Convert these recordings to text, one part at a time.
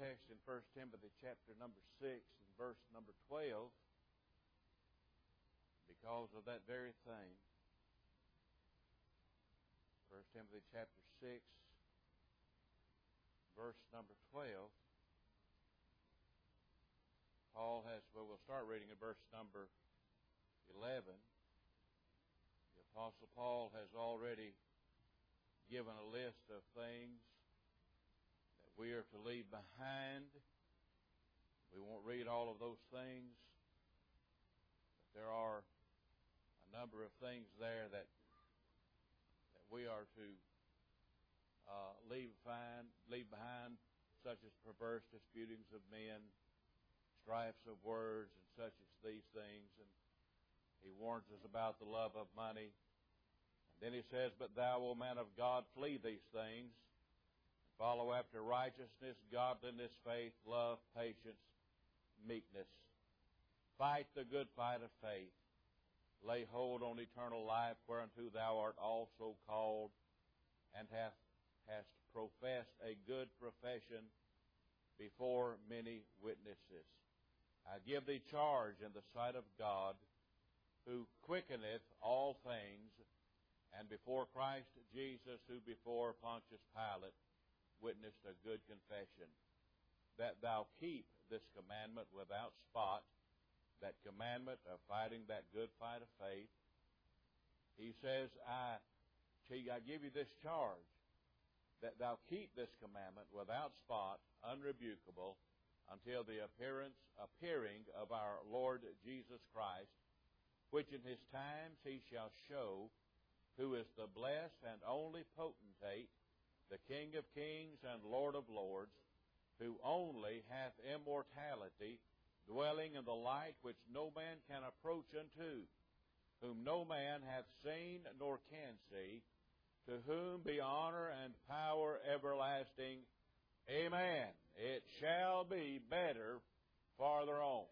text in 1 Timothy chapter number 6 and verse number 12 because of that very thing. 1 Timothy chapter 6, verse number 12. We'll start reading at verse number 11. The Apostle Paul has already given a list of things that we are to leave behind. We won't read all of those things, but there are a number of things there that we are to leave behind, such as perverse disputings of men, strifes of words, and such as these things. And he warns us about the love of money. And then he says, "But thou, O man of God, flee these things, and follow after righteousness, godliness, faith, love, patience, meekness. Fight the good fight of faith. Lay hold on eternal life, whereunto thou art also called, and hast professed a good profession before many witnesses. I give thee charge in the sight of God, who quickeneth all things, and before Christ Jesus, who before Pontius Pilate witnessed a good confession, that thou keep this commandment without spot," that commandment of fighting that good fight of faith. He says, I give you this charge, that thou keep this commandment without spot, unrebukable, until the appearing of our Lord Jesus Christ, which in his times he shall show, who is the blessed and only potentate, the King of kings and Lord of lords, who only hath immortality, dwelling in the light which no man can approach unto, whom no man hath seen nor can see, to whom be honor and power everlasting. Amen. It shall be better farther on.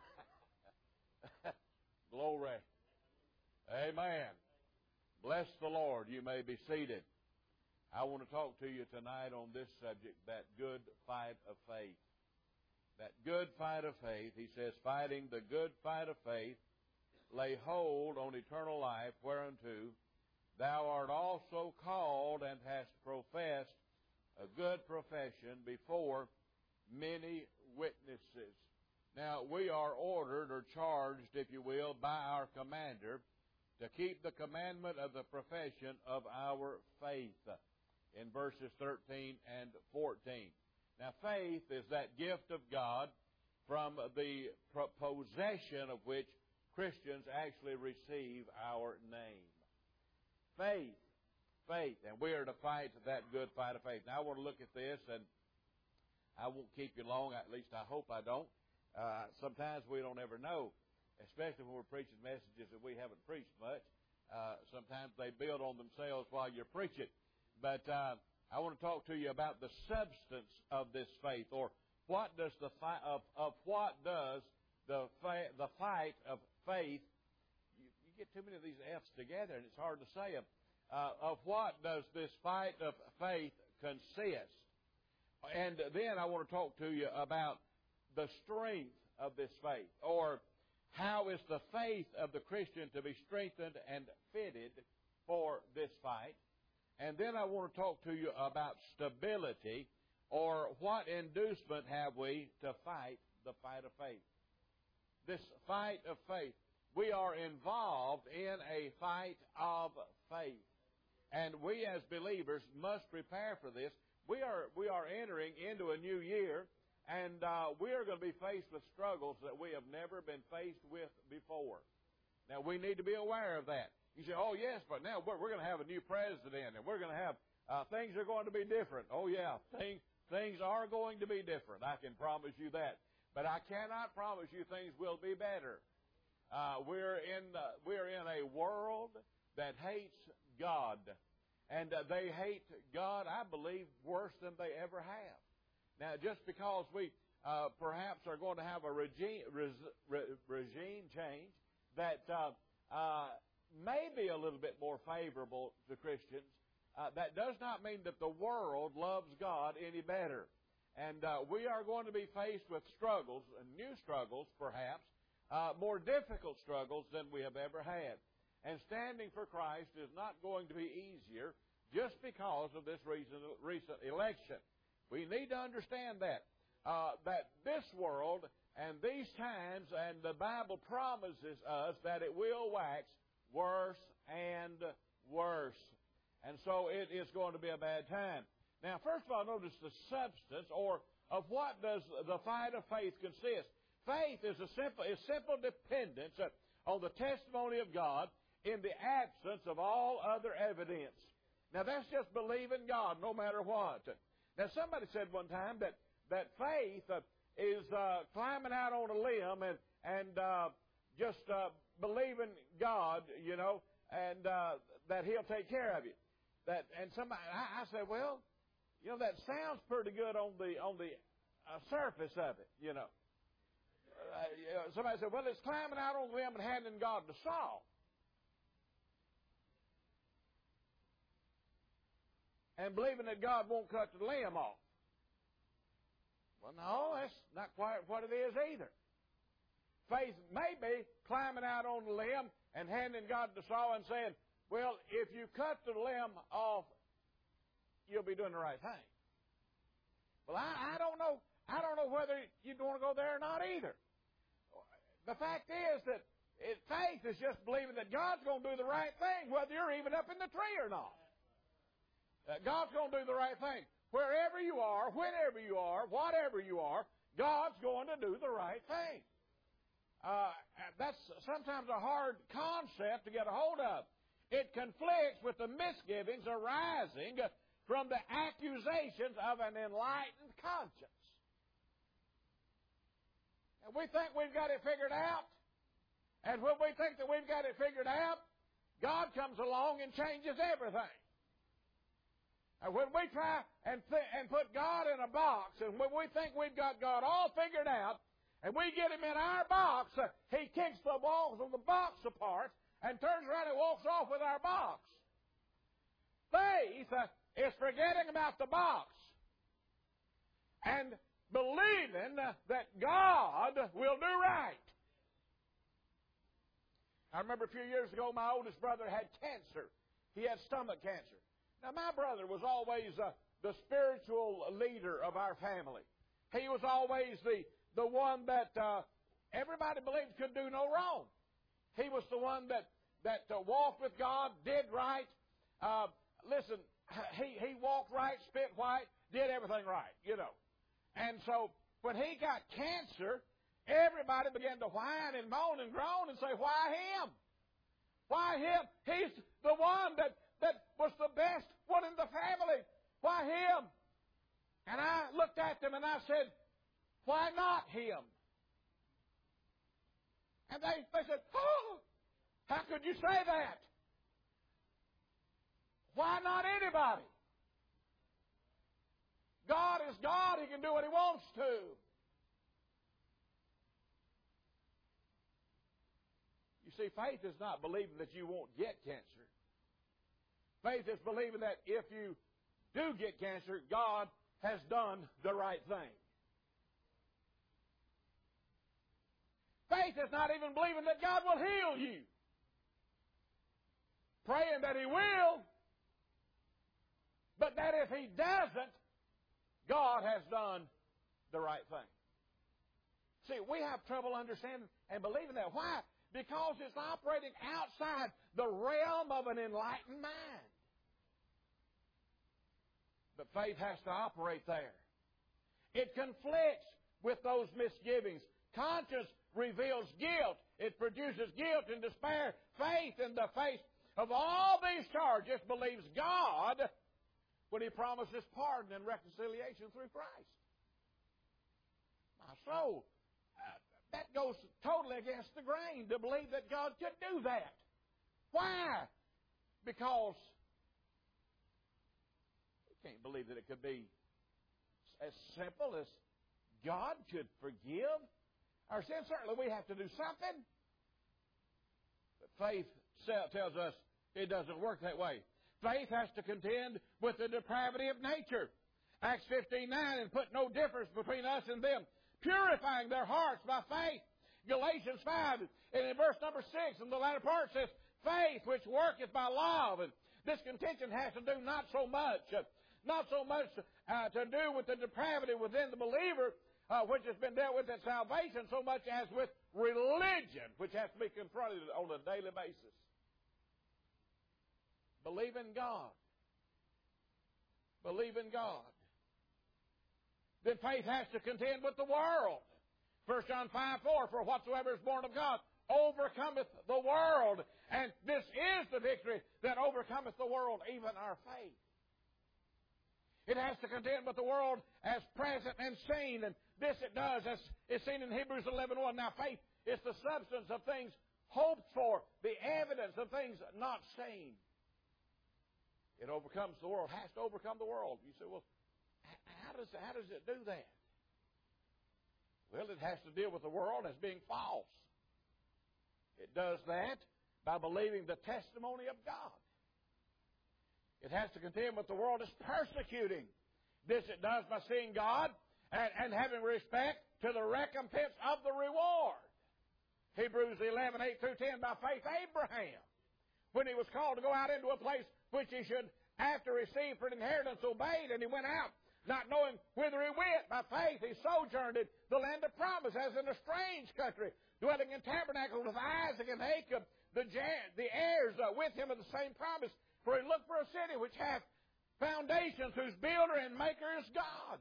Glory. Amen. Bless the Lord. You may be seated. I want to talk to you tonight on this subject, that good fight of faith. That good fight of faith. He says, fighting the good fight of faith, lay hold on eternal life, whereunto thou art also called, and hast professed a good profession before many witnesses. Now, we are ordered or charged, if you will, by our commander to keep the commandment of the profession of our faith in verses 13 and 14. Now, faith is that gift of God from the possession of which Christians actually receive our name. Faith. And we are to fight that good fight of faith. Now, I want to look at this, and I won't keep you long. At least I hope I don't. Sometimes we don't ever know, especially when we're preaching messages that we haven't preached much. Sometimes they build on themselves while you're preaching. But I want to talk to you about the substance of this faith, or what does the fight of faith? You get too many of these F's together, and it's hard to say them. Of what does this fight of faith consist? And then I want to talk to you about the strength of this faith, or how is the faith of the Christian to be strengthened and fitted for this fight. And then I want to talk to you about stability, or what inducement have we to fight the fight of faith. This fight of faith. We are involved in a fight of faith. And we as believers must prepare for this. We are entering into a new year, and we are going to be faced with struggles that we have never been faced with before. Now, we need to be aware of that. You say, oh, yes, but now we're going to have a new president, and we're going to have, things are going to be different. Oh, yeah, things are going to be different. I can promise you that. But I cannot promise you things will be better. We're in a world that hates God. And they hate God, I believe, worse than they ever have. Now, just because we perhaps are going to have a regime change that may be a little bit more favorable to Christians, that does not mean that the world loves God any better. And we are going to be faced with struggles, new struggles perhaps, more difficult struggles than we have ever had. And standing for Christ is not going to be easier just because of this recent election. We need to understand that this world and these times, and the Bible promises us that it will wax worse and worse. And so it is going to be a bad time. Now, first of all, notice the substance, or of what does the fight of faith consist. Faith is simple dependence on the testimony of God in the absence of all other evidence. Now, that's just believing God no matter what. Now, somebody said one time that faith is climbing out on a limb and just believing God, and that He'll take care of you. And somebody, I said, well, that sounds pretty good on the surface of it, Somebody said, well, it's climbing out on the limb and handing God the saw. And believing that God won't cut the limb off. Well, no, that's not quite what it is either. Faith may be climbing out on the limb and handing God the saw and saying, well, if you cut the limb off, you'll be doing the right thing. Well, I don't know. I don't know whether you want to go there or not either. The fact is that faith is just believing that God's going to do the right thing, whether you're even up in the tree or not. God's going to do the right thing. Wherever you are, whenever you are, whatever you are, God's going to do the right thing. That's sometimes a hard concept to get a hold of. It conflicts with the misgivings arising from the accusations of an enlightened conscience. And we think we've got it figured out. And when we think that we've got it figured out, God comes along and changes everything. And when we try and put God in a box, and when we think we've got God all figured out, and we get Him in our box, He kicks the walls of the box apart and turns around and walks off with our box. Faith is forgetting about the box and believing that God will do right. I remember a few years ago, my oldest brother had cancer. He had stomach cancer. Now, my brother was always the spiritual leader of our family. He was always the one that everybody believed could do no wrong. He was the one that walked with God, did right. Listen, he walked right, spit white, did everything right, And so when he got cancer, everybody began to whine and moan and groan and say, why him? Why him? He's the one that was the best one in the family. Why him? And I looked at them and I said, why not him? And they said, oh, how could you say that? Why not anybody? God is God. He can do what He wants to. You see, faith is not believing that you won't get cancer. Faith is believing that if you do get cancer, God has done the right thing. Faith is not even believing that God will heal you. Praying that He will, but that if He doesn't, God has done the right thing. See, we have trouble understanding and believing that. Why? Because it's operating outside the realm of an enlightened mind. But faith has to operate there. It conflicts with those misgivings. Conscience reveals guilt. It produces guilt and despair. Faith, in the face of all these charges, believes God when He promises pardon and reconciliation through Christ. So, that goes totally against the grain to believe that God could do that. Why? Because we can't believe that it could be as simple as God could forgive our sins. Certainly we have to do something. But faith tells us it doesn't work that way. Faith has to contend with the depravity of nature Acts 15:9, and put no difference between us and them, purifying their hearts by faith. Galatians 5, and in verse number 6, in the latter part says, faith which worketh by love. And this contention has to do not so much to do with the depravity within the believer, which has been dealt with at salvation, so much as with religion, which has to be confronted on a daily basis. Believe in God. Believe in God. Then faith has to contend with the world. 1 John 5:4, for whatsoever is born of God overcometh the world. And this is the victory that overcometh the world, even our faith. It has to contend with the world as present and seen. And this it does, as is seen in Hebrews 11:1. Now faith is the substance of things hoped for, the evidence of things not seen. It overcomes the world, has to overcome the world. You say, well, how does it do that? Well, it has to deal with the world as being false. It does that by believing the testimony of God. It has to contend with the world as persecuting. This it does by seeing God and having respect to the recompense of the reward. Hebrews 11:8-10, by faith Abraham, when he was called to go out into a place which he should after receive for an inheritance, obeyed, and he went out, not knowing whither he went. By faith he sojourned in the land of promise, as in a strange country, dwelling in tabernacles with Isaac and Jacob, the heirs with him of the same promise. For he looked for a city which hath foundations, whose builder and maker is God.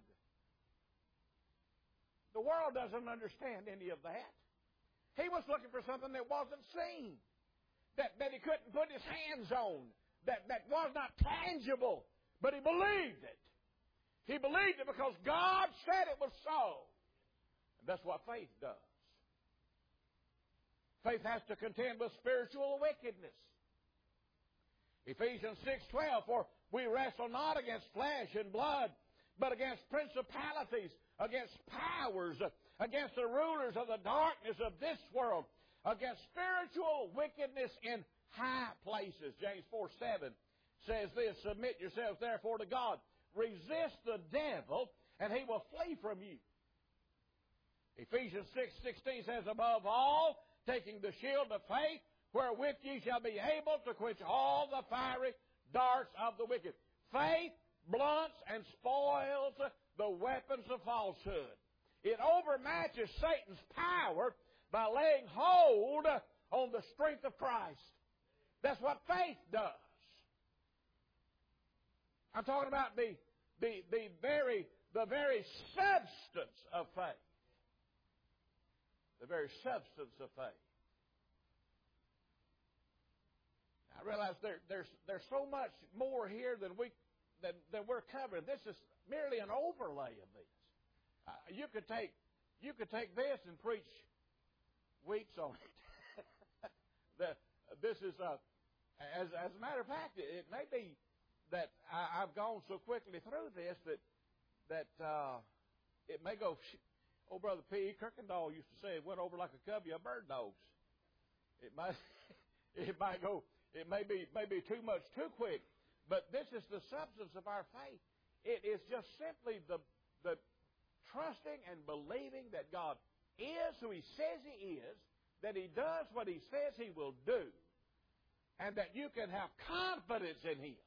The world doesn't understand any of that. He was looking for something that wasn't seen, that he couldn't put his hands on, that was not tangible, but he believed it. He believed it because God said it was so. And that's what faith does. Faith has to contend with spiritual wickedness. Ephesians 6:12, for we wrestle not against flesh and blood, but against principalities, against powers, against the rulers of the darkness of this world, against spiritual wickedness in high places. James 4:7 says this, submit yourselves therefore to God. Resist the devil, and he will flee from you. Ephesians 6:16 says, above all, taking the shield of faith, wherewith ye shall be able to quench all the fiery darts of the wicked. Faith blunts and spoils the weapons of falsehood. It overmatches Satan's power by laying hold on the strength of Christ. That's what faith does. I'm talking about the very substance of faith. The very substance of faith. I realize there's so much more here than we're covering. This is merely an overlay of this. You could take this and preach weeks on it. This is as a matter of fact, it may be that I've gone so quickly through this that it may go. Old Brother P. Kirkendall used to say it went over like a covey of bird dogs. It might go. It may be too much too quick. But this is the substance of our faith. It is just simply the trusting and believing that God is who He says He is, that He does what He says He will do, and that you can have confidence in Him.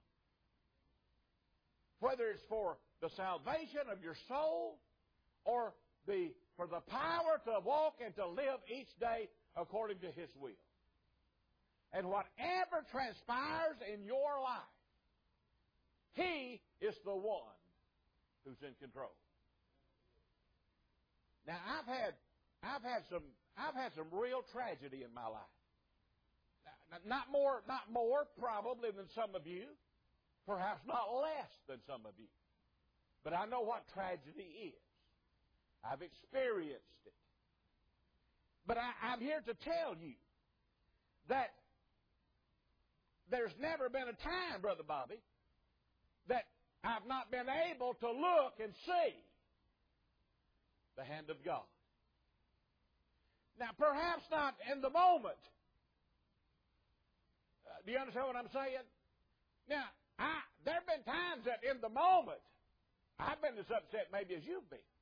Whether it's for the salvation of your soul or for the power to walk and to live each day according to His will. And whatever transpires in your life, He is the one who's in control. Now I've had some real tragedy in my life. Not more probably than some of you, perhaps not less than some of you. But I know what tragedy is. I've experienced it. But I'm here to tell you that there's never been a time, Brother Bobby, that I've not been able to look and see the hand of God. Now, perhaps not in the moment. Do you understand what I'm saying? Now, there have been times that in the moment I've been as upset maybe as you've been.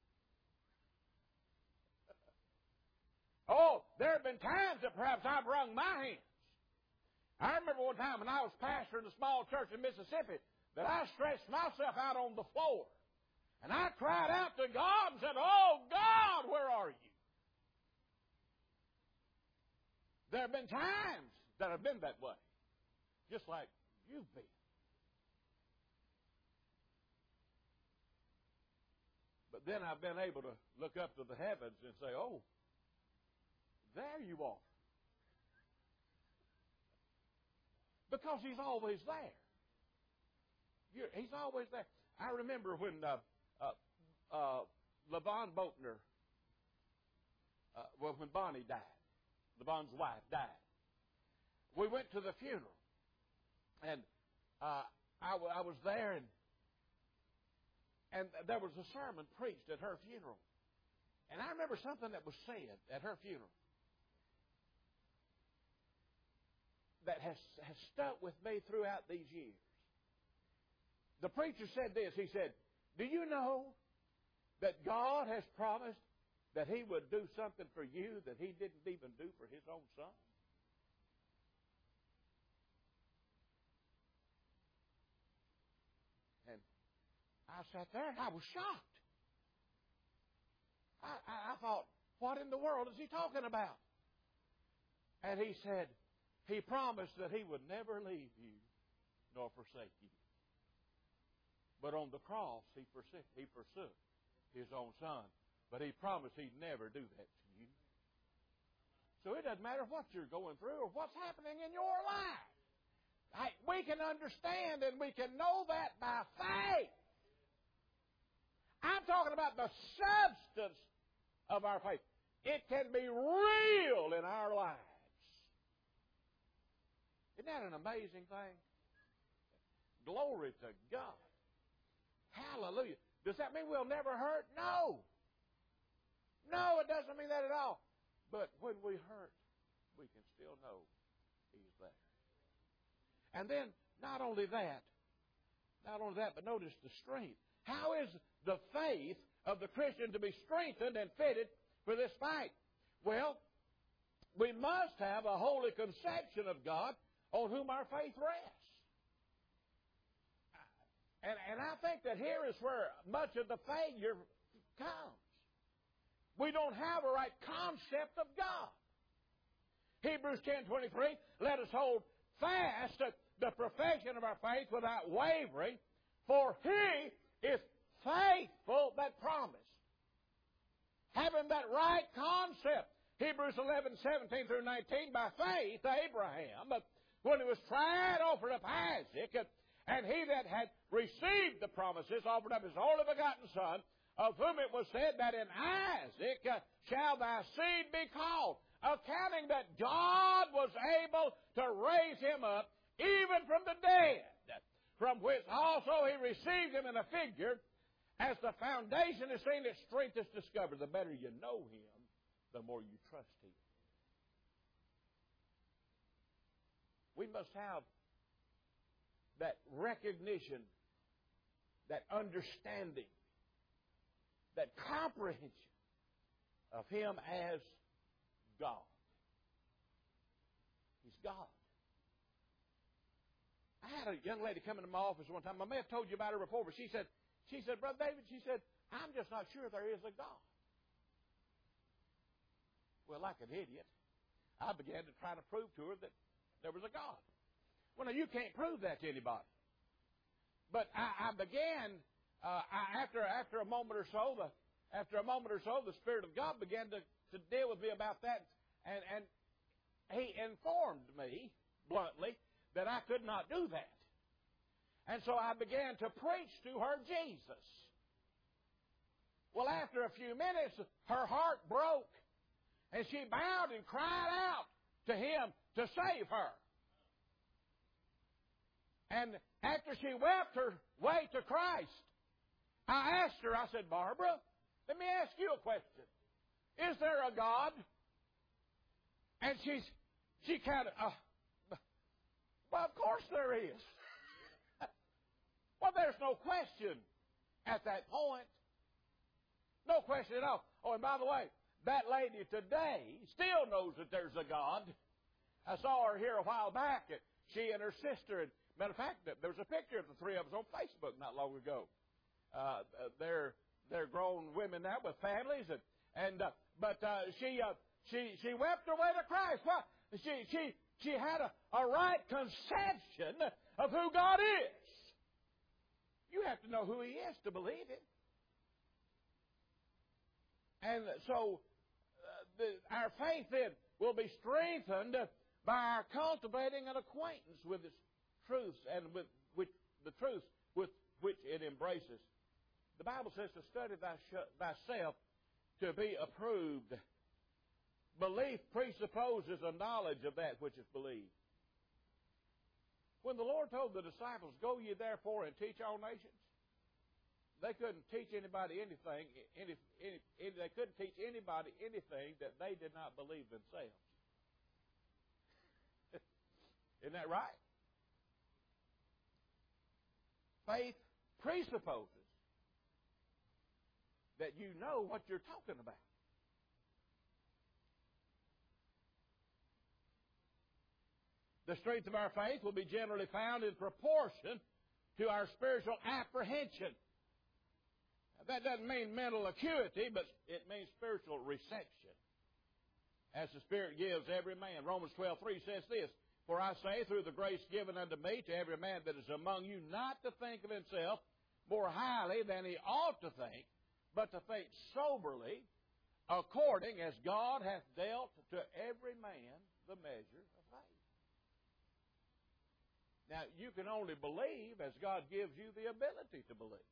Oh, there have been times that perhaps I've wrung my hands. I remember one time when I was pastor in a small church in Mississippi that I stretched myself out on the floor. And I cried out to God and said, "Oh, God, where are you?" There have been times that have been that way, just like you've been. But then I've been able to look up to the heavens and say, "Oh, there you are." Because He's always there. He's always there. I remember when LaVon Boatner, when Bonnie died, LaVon's wife died. We went to the funeral, and I was there, and there was a sermon preached at her funeral. And I remember something that was said at her funeral that has stuck with me throughout these years. The preacher said this. He said, "Do you know that God has promised that He would do something for you that He didn't even do for His own Son?" And I sat there and I was shocked. I thought, what in the world is he talking about? And he said, He promised that He would never leave you nor forsake you. But on the cross, He forsook His own Son. But He promised He'd never do that to you. So it doesn't matter what you're going through or what's happening in your life. We can understand and we can know that by faith. I'm talking about the substance of our faith. It can be real in our lives. Isn't that an amazing thing? Glory to God. Hallelujah. Does that mean we'll never hurt? No. No, it doesn't mean that at all. But when we hurt, we can still know He's there. And then, not only that, but notice the strength. How is the faith of the Christian to be strengthened and fitted for this fight? Well, we must have a holy conception of God on whom our faith rests. And I think that here is where much of the failure comes. We don't have a right concept of God. Hebrews 10:23, let us hold fast the profession of our faith without wavering, for He is faithful that promised. Having that right concept. Hebrews 11:17 through 19, by faith Abraham, when he was tried, offered up Isaac, and he that had received the promises offered up his only begotten Son, of whom it was said that in Isaac shall thy seed be called, accounting that God was able to raise him up even from the dead, from which also He received him in a figure, as the foundation is seen, its strength is discovered. The better you know Him, the more you trust Him. We must have that recognition, that understanding, that comprehension of Him as God. He's God. I had a young lady come into my office one time. I may have told you about her before, but she said, Brother David, she said, I'm just not sure there is a God. Well, like an idiot, I began to try to prove to her that there was a God. Well, now, you can't prove that to anybody. But I began, after a moment or so, the Spirit of God began to deal with me about that. And He informed me, bluntly, that I could not do that. And so I began to preach to her Jesus. Well, after a few minutes, her heart broke, and she bowed and cried out to Him to save her. And after she wept her way to Christ, I asked her, I said, Barbara, let me ask you a question. Is there a God? And she kind of, well, of course there is. Well, there's no question at that point. No question at all. Oh, and by the way, that lady today still knows that there's a God. I saw her here a while back. She and her sister. And matter of fact, there was a picture of the three of us on Facebook not long ago. They're grown women now with families, but she wept her way to Christ. Well, she had a right conception of who God is. You have to know who He is to believe Him. And so our faith then will be strengthened by our cultivating an acquaintance with its truths and with the truths with which it embraces. The Bible says to study thyself to be approved. Belief presupposes a knowledge of that which is believed. When the Lord told the disciples, "Go ye therefore and teach all nations," they couldn't teach anybody anything. They couldn't teach anybody anything that they did not believe themselves. Isn't that right? Faith presupposes that you know what you're talking about. The strength of our faith will be generally found in proportion to our spiritual apprehension. That doesn't mean mental acuity, but it means spiritual reception. As the Spirit gives every man. Romans 12:3 says this, "For I say, through the grace given unto me, to every man that is among you, not to think of himself more highly than he ought to think, but to think soberly, according as God hath dealt to every man the measure of faith." Now, you can only believe as God gives you the ability to believe.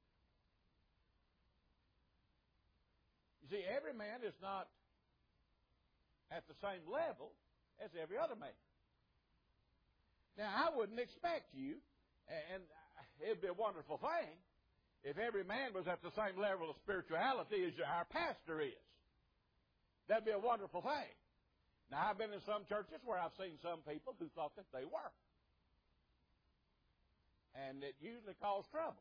You see, every man is not at the same level as every other man. Now, I wouldn't expect you, and it'd be a wonderful thing, if every man was at the same level of spirituality as our pastor is. That'd be a wonderful thing. Now, I've been in some churches where I've seen some people who thought that they were. And it usually caused trouble.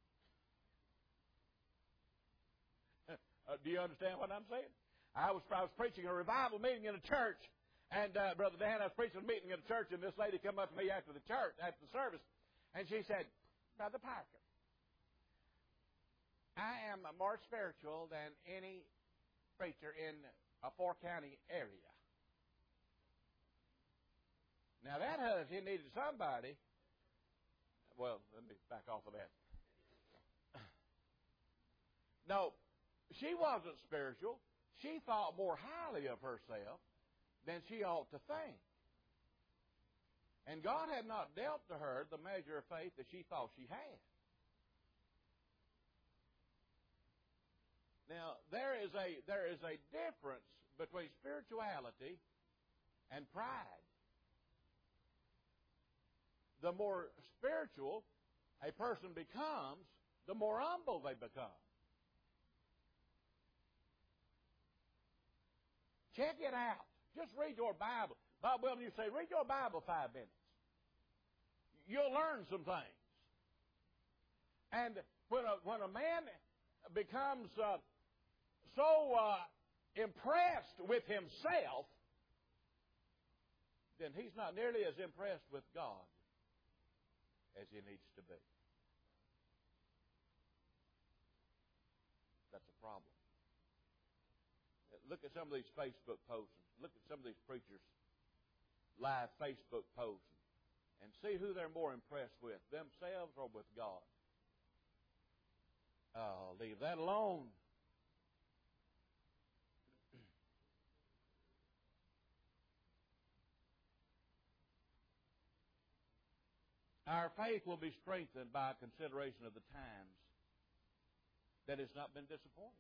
Do you understand what I'm saying? I was preaching a revival meeting in a church, and Brother Dan, I was preaching a meeting in a church, and this lady came up to me after the service, and she said, "Brother Parker, I am more spiritual than any preacher in a 4-county area." Now that husband, he needed somebody. Well, let me back off of that. No, she wasn't spiritual. She thought more highly of herself than she ought to think. And God had not dealt to her the measure of faith that she thought she had. Now, there is a difference between spirituality and pride. The more spiritual a person becomes, the more humble they become. Check it out. Just read your Bible. Bob Wilson, you say, read your Bible 5 minutes. You'll learn some things. And when a man becomes so impressed with himself, then he's not nearly as impressed with God as he needs to be. That's a problem. Look at some of these Facebook posts. Look at some of these preachers' live Facebook posts and see who they're more impressed with, themselves or with God. Oh, leave that alone. Our faith will be strengthened by a consideration of the times that has not been disappointed.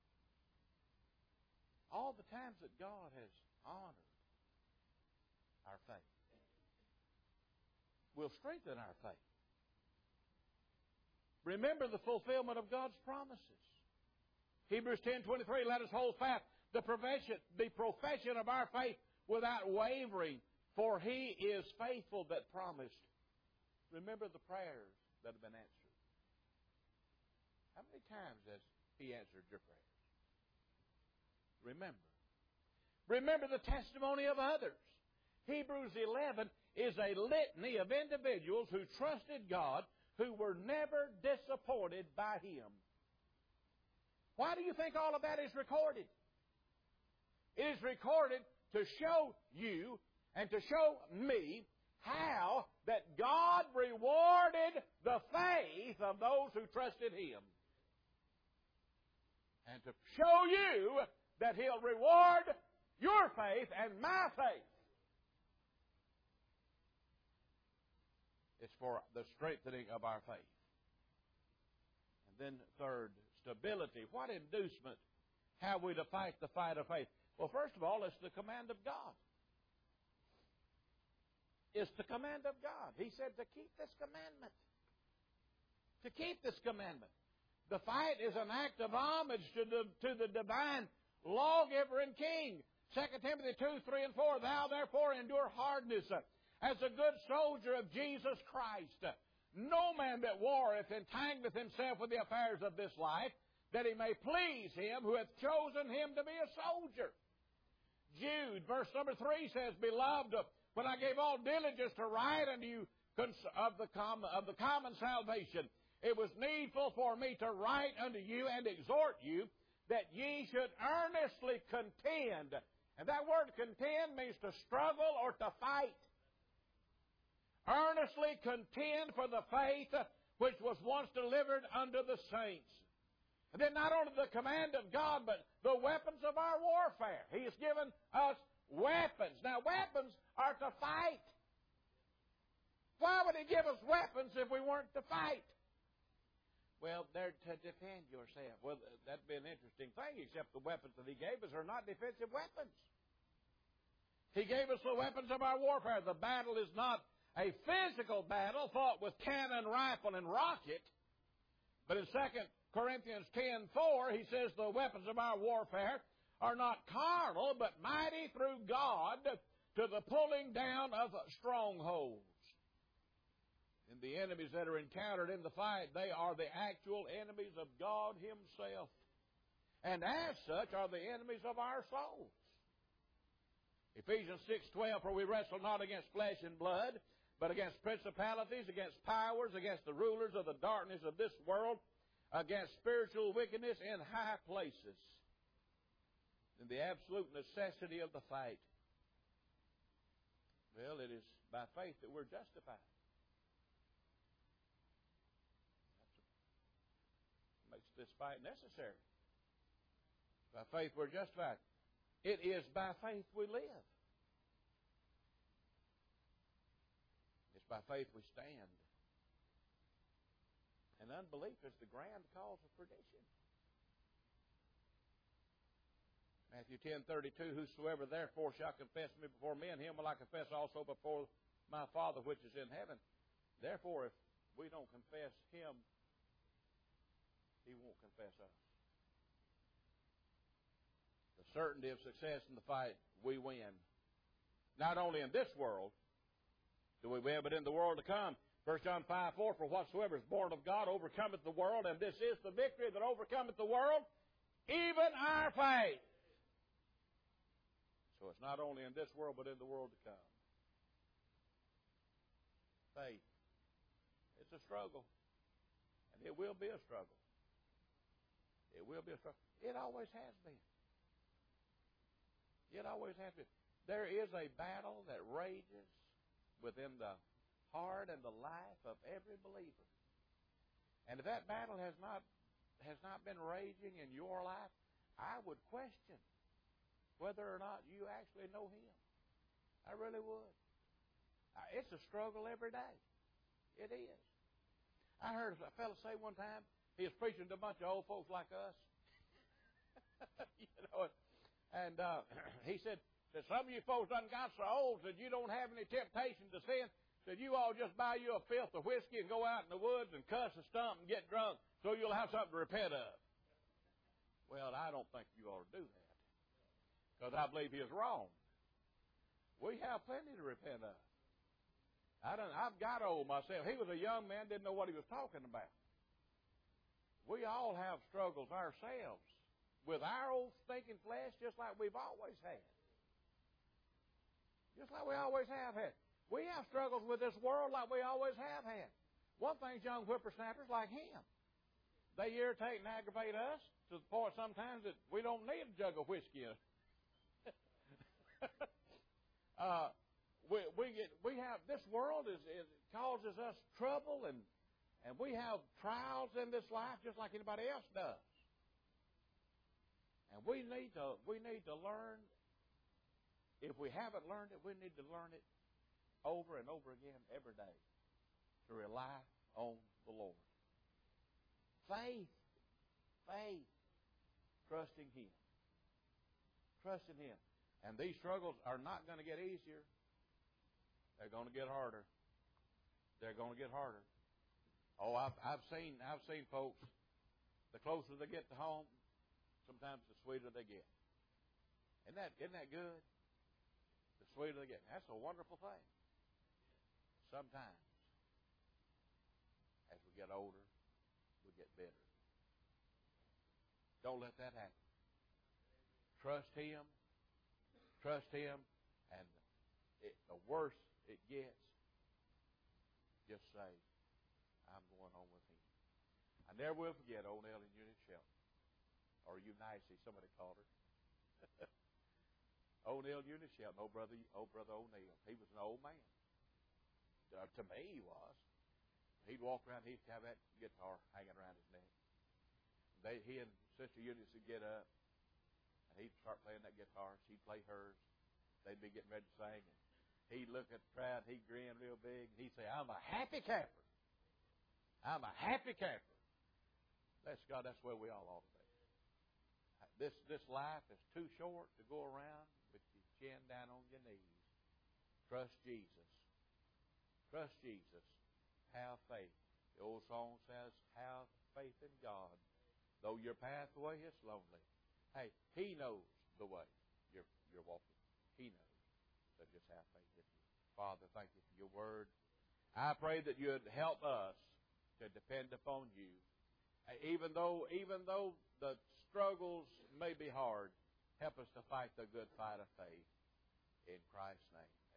All the times that God has honored our faith will strengthen our faith. Remember the fulfillment of God's promises. Hebrews 10:23, let us hold fast the profession of our faith without wavering, for He is faithful that promised. Remember the prayers that have been answered. How many times has He answered your prayers? Remember. Remember the testimony of others. Hebrews 11 is a litany of individuals who trusted God, who were never disappointed by Him. Why do you think all of that is recorded? It is recorded to show you and to show me how that God rewarded the faith of those who trusted Him. And to show you that He'll reward your faith and my faith. It's for the strengthening of our faith. And then third, stability. What inducement have we to fight the fight of faith? Well, first of all, it's the command of God. It's the command of God. He said to keep this commandment. To keep this commandment. The fight is an act of homage to the divine lawgiver and king. 2 Timothy 2, 3, and 4. Thou therefore endure hardness as a good soldier of Jesus Christ. No man that warreth entangleth himself with the affairs of this life, that he may please him who hath chosen him to be a soldier. Jude, verse number 3 says, Beloved, when I gave all diligence to write unto you of the common salvation, it was needful for me to write unto you and exhort you that ye should earnestly contend. And that word contend means to struggle or to fight. Earnestly contend for the faith which was once delivered unto the saints. And then not only the command of God, but the weapons of our warfare. He has given us weapons. Now, weapons are to fight. Why would He give us weapons if we weren't to fight? Well, they're to defend yourself. Well, that'd be an interesting thing, except the weapons that He gave us are not defensive weapons. He gave us the weapons of our warfare. The battle is not a physical battle fought with cannon, rifle, and rocket. But in 2 Corinthians 10:4, he says the weapons of our warfare are not carnal, but mighty through God to the pulling down of strongholds. And the enemies that are encountered in the fight, they are the actual enemies of God Himself. And as such are the enemies of our souls. Ephesians 6:12, for we wrestle not against flesh and blood, but against principalities, against powers, against the rulers of the darkness of this world, against spiritual wickedness in high places. And the absolute necessity of the fight. Well, it is by faith that we're justified. That makes this fight necessary. By faith we're justified. It is by faith we live. It's by faith we stand. And unbelief is the grand cause of perdition. Matthew 10:32, whosoever therefore shall confess me before men, him will I confess also before my Father which is in heaven. Therefore, if we don't confess Him, He won't confess us. The certainty of success in the fight, we win. Not only in this world do we win, but in the world to come. 1 John 5:4, for whatsoever is born of God overcometh the world, and this is the victory that overcometh the world, even our faith. So it's not only in this world, but in the world to come. Faith. It's a struggle. And it will be a struggle. It will be a struggle. It always has been. It always has been. There is a battle that rages within the heart and the life of every believer. And if that battle has not been raging in your life, I would question whether or not you actually know Him. I really would. It's a struggle every day. It is. I heard a fellow say one time, he was preaching to a bunch of old folks like us. And he said, some of you folks done got so old that you don't have any temptation to sin, that you all just buy you a fifth of whiskey and go out in the woods and cuss and stump and get drunk so you'll have something to repent of. Well, I don't think you ought to do that, because I believe he is wrong. We have plenty to repent of. I've got old myself. He was a young man, didn't know what he was talking about. We all have struggles ourselves with our old stinking flesh, just like we've always had. Just like we always have had. We have struggles with this world like we always have had. One thing's young whippersnappers like him. They irritate and aggravate us to the point sometimes that we don't need a jug of whiskey. We have this world causes us trouble, and we have trials in this life just like anybody else does. And we need to learn. If we haven't learned it, we need to learn it over and over again every day to rely on the Lord. Faith, trusting Him. Trusting Him. And these struggles are not going to get easier. They're going to get harder. They're going to get harder. Oh, I've seen folks, the closer they get to home, sometimes the sweeter they get. Isn't that good? The sweeter they get. That's a wonderful thing. Sometimes, as we get older, we get bitter. Don't let that happen. Trust Him. Trust Him. And the worse it gets, just say, I'm going on with Him. I never will forget old Ellen Eunice Shelton, or Eunice, somebody called her. Old Eunice Shelton, old brother O'Neill. He was an old man. To me, he was. He'd walk around, he'd have that guitar hanging around his neck. He and Sister Eunice would get up, and he'd start playing that guitar. She'd play hers. They'd be getting ready to sing. And he'd look at the crowd, he'd grin real big, and he'd say, I'm a happy camper. I'm a happy camper. Bless God, that's where we all ought to be. This life is too short to go around with your chin down on your knees. Trust Jesus. Trust Jesus. Have faith. The old song says, have faith in God. Though your pathway is lonely. Hey, He knows the way you're walking. He knows. So just have faith in Him. Father, thank You for Your word. I pray that You'd help us to depend upon You. Even though the struggles may be hard, help us to fight the good fight of faith. In Christ's name.